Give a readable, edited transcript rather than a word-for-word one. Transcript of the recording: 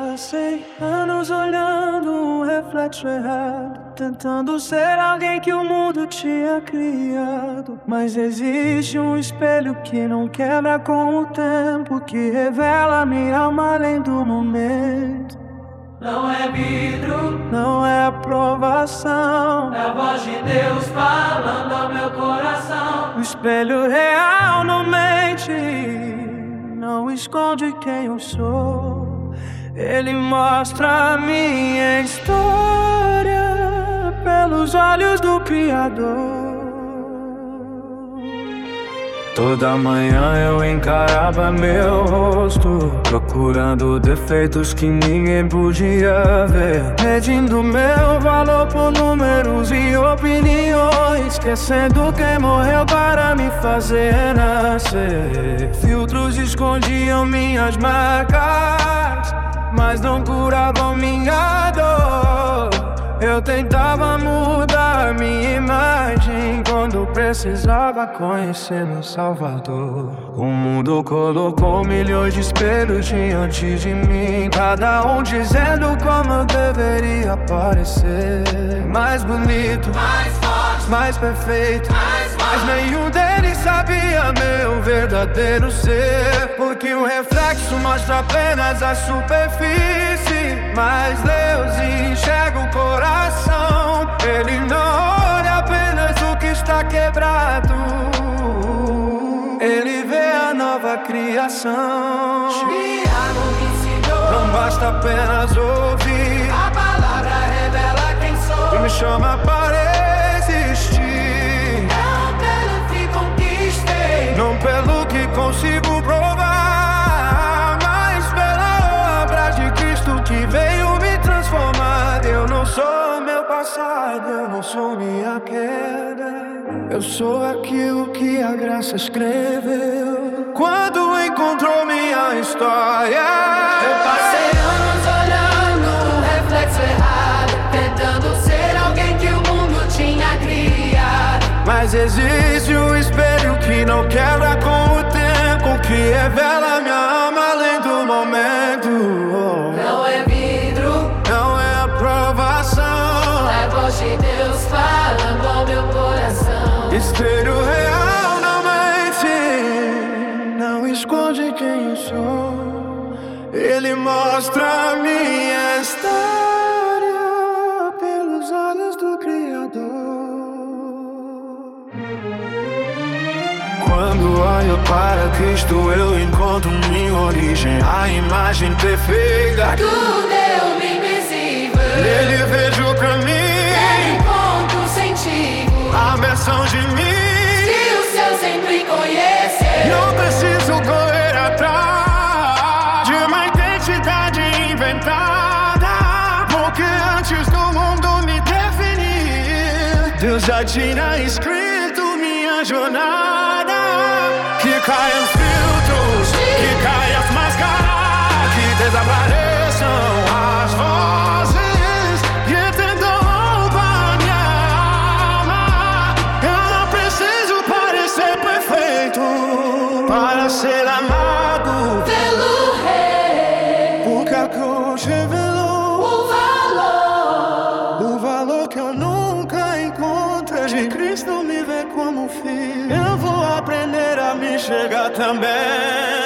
Passei anos olhando um reflexo errado, tentando ser alguém que o mundo tinha criado. Mas existe um espelho que não quebra com o tempo, que revela minha alma além do momento. Não é vidro, não é aprovação, é a voz de Deus falando ao meu coração. O espelho real não mente, não esconde quem eu sou. Ele mostra a minha história pelos olhos do Criador. Toda manhã eu encarava meu rosto, procurando defeitos que ninguém podia ver, medindo meu valor por números e opiniões, esquecendo quem morreu para me fazer nascer. Filtros escondiam minhas marcas, mas não curavam minha dor. Eu tentava mudar minha imagem quando precisava conhecer meu Salvador. O mundo colocou milhões de espelhos diante de mim, cada um dizendo como eu deveria parecer. Mais bonito, mais forte, mais perfeito, mas nenhum deles sabia meu verdadeiro ser. Porque o reflexo mostra apenas a superfície, mas Deus enxerga o coração. Ele não olha apenas o que está quebrado, ele vê a nova criação. Tiago me ensinou, não basta apenas ouvir, a palavra revela quem sou e me chama para existir. Não pelo que conquistei, não pelo que consigo provar, mas pela obra de Cristo que veio me transformar. Eu não sou meu passado, eu não sou minha queda, eu sou aquilo que a graça escreveu quando encontrou minha história. Eu passei anos olhando um reflexo errado, tentando ser alguém que o mundo tinha criado. Mas existe um espelho que não quebra com o tempo, que revela minha alma além do momento. Não é vidro, não é aprovação, é a voz de Deus falando ao meu coração. Espelho real não mente, não esconde quem eu sou. Ele mostra a minha história pelos olhos do Criador. Quando olho para Cristo eu encontro minha origem, a imagem perfeita do Deus invisível. Nele vejo pra mim, nele encontro sentido, a versão de mim que o céu sempre conheceu. Não preciso correr atrás de uma identidade inventada, porque antes do mundo me definir, Deus já tinha escrito minha jornada. Que caiam os filtros, que caiam as máscaras, que desapareçam as vozes e entendam minha alma. Eu não preciso parecer perfeito para ser amado pelo Rei, porque a cruz revelou o valor que eu nunca encontro. De Cristo me vê como filho, eu vou aprender a me chegar também.